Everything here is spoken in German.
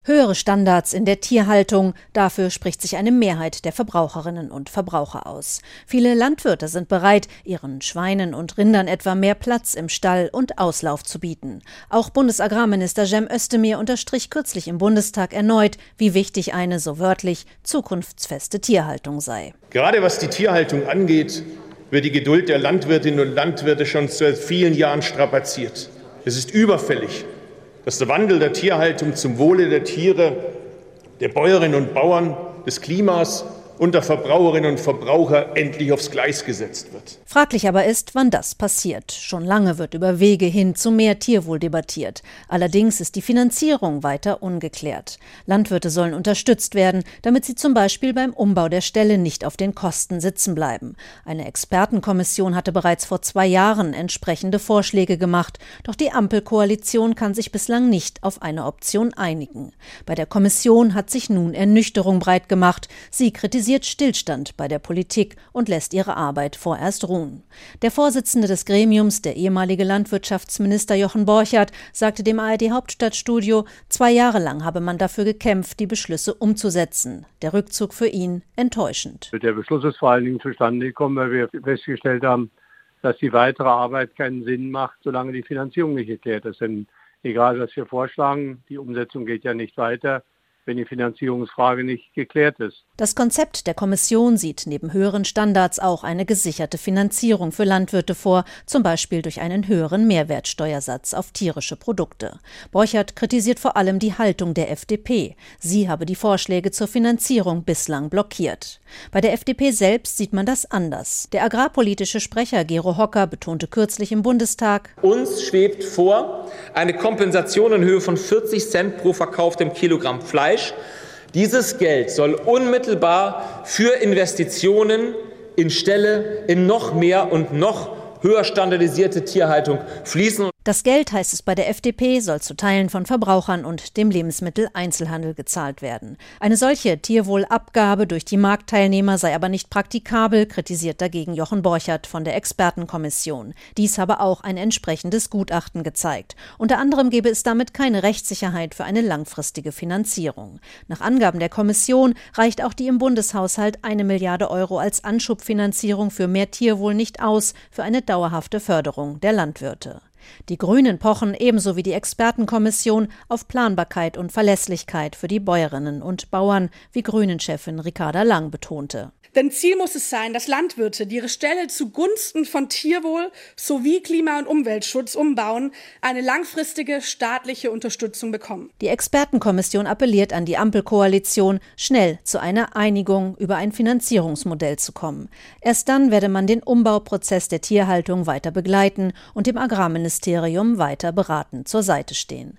Höhere Standards in der Tierhaltung, dafür spricht sich eine Mehrheit der Verbraucherinnen und Verbraucher aus. Viele Landwirte sind bereit, ihren Schweinen und Rindern etwa mehr Platz im Stall und Auslauf zu bieten. Auch Bundesagrarminister Cem Özdemir unterstrich kürzlich im Bundestag erneut, wie wichtig eine, so wörtlich, zukunftsfeste Tierhaltung sei. Gerade was die Tierhaltung angeht, wird die Geduld der Landwirtinnen und Landwirte schon seit vielen Jahren strapaziert. Es ist überfällig, dass der Wandel der Tierhaltung zum Wohle der Tiere, der Bäuerinnen und Bauern, des Klimas und der Verbraucherinnen und Verbraucher endlich aufs Gleis gesetzt wird. Fraglich aber ist, wann das passiert. Schon lange wird über Wege hin zu mehr Tierwohl debattiert. Allerdings ist die Finanzierung weiter ungeklärt. Landwirte sollen unterstützt werden, damit sie zum Beispiel beim Umbau der Ställe nicht auf den Kosten sitzen bleiben. Eine Expertenkommission hatte bereits vor 2 Jahren entsprechende Vorschläge gemacht. Doch die Ampelkoalition kann sich bislang nicht auf eine Option einigen. Bei der Kommission hat sich nun Ernüchterung breit gemacht. Sie kritisiert Stillstand bei der Politik und lässt ihre Arbeit vorerst ruhen. Der Vorsitzende des Gremiums, der ehemalige Landwirtschaftsminister Jochen Borchert, sagte dem ARD-Hauptstadtstudio, 2 Jahre lang habe man dafür gekämpft, die Beschlüsse umzusetzen. Der Rückzug für ihn enttäuschend. Der Beschluss ist vor allen Dingen zustande gekommen, weil wir festgestellt haben, dass die weitere Arbeit keinen Sinn macht, solange die Finanzierung nicht geklärt ist. Denn egal, was wir vorschlagen, die Umsetzung geht ja nicht weiter, wenn die Finanzierungsfrage nicht geklärt ist. Das Konzept der Kommission sieht neben höheren Standards auch eine gesicherte Finanzierung für Landwirte vor, zum Beispiel durch einen höheren Mehrwertsteuersatz auf tierische Produkte. Borchert kritisiert vor allem die Haltung der FDP. Sie habe die Vorschläge zur Finanzierung bislang blockiert. Bei der FDP selbst sieht man das anders. Der agrarpolitische Sprecher Gero Hocker betonte kürzlich im Bundestag: Uns schwebt vor eine Kompensation in Höhe von 40 Cent pro verkauftem Kilogramm Fleisch. Dieses Geld soll unmittelbar für Investitionen in Ställe, in noch mehr und noch höher standardisierte Tierhaltung fließen. Das Geld, heißt es bei der FDP, soll zu Teilen von Verbrauchern und dem Lebensmitteleinzelhandel gezahlt werden. Eine solche Tierwohlabgabe durch die Marktteilnehmer sei aber nicht praktikabel, kritisiert dagegen Jochen Borchert von der Expertenkommission. Dies habe auch ein entsprechendes Gutachten gezeigt. Unter anderem gebe es damit keine Rechtssicherheit für eine langfristige Finanzierung. Nach Angaben der Kommission reicht auch die im Bundeshaushalt 1 Milliarde Euro als Anschubfinanzierung für mehr Tierwohl nicht aus für eine dauerhafte Förderung der Landwirte. Die Grünen pochen ebenso wie die Expertenkommission auf Planbarkeit und Verlässlichkeit für die Bäuerinnen und Bauern, wie Grünen-Chefin Ricarda Lang betonte. Denn Ziel muss es sein, dass Landwirte, die ihre Ställe zugunsten von Tierwohl sowie Klima- und Umweltschutz umbauen, eine langfristige staatliche Unterstützung bekommen. Die Expertenkommission appelliert an die Ampelkoalition, schnell zu einer Einigung über ein Finanzierungsmodell zu kommen. Erst dann werde man den Umbauprozess der Tierhaltung weiter begleiten und dem Agrarministerium weiter beratend zur Seite stehen.